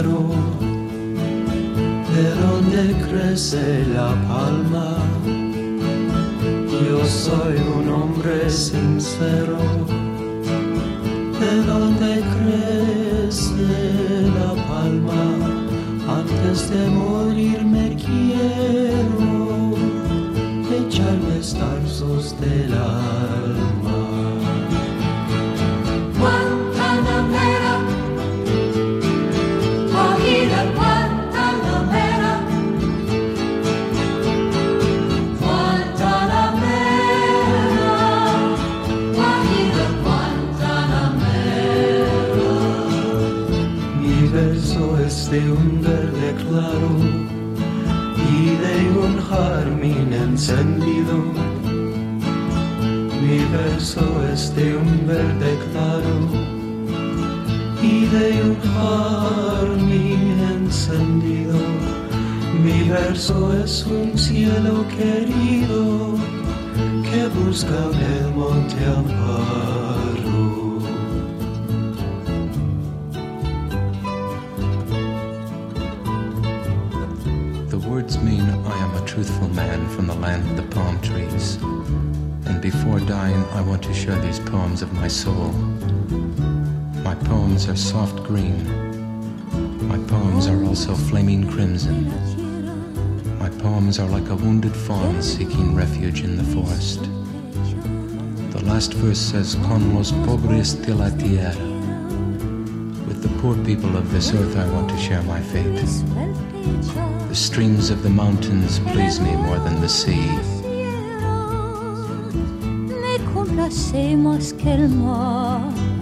sincero, de donde crece la palma. Yo soy un hombre sincero, de donde crece la palma. Antes de morir me quiero echar los tarzos del alma. Guantanamera, Guajira Guantanamera, Guantanamera, Guajira Guantanamera. Mi verso es de un verde claro y de un jazmín encendido. Mi verso es de un verde claro y de un jazmín encendido. Mi verso es un cielo querido que busca en el monte amparo. The words mean I am a truthful man from the land of the palm trees. And before dying, I want to share these poems of my soul. My poems are soft green. My poems are also flaming crimson. My poems are like a wounded fawn seeking refuge in the forest. The last verse says, Con los pobres de la tierra. With the poor people of this earth, I want to share my fate. The streams of the mountains please me more than the sea. Complacemos que el mar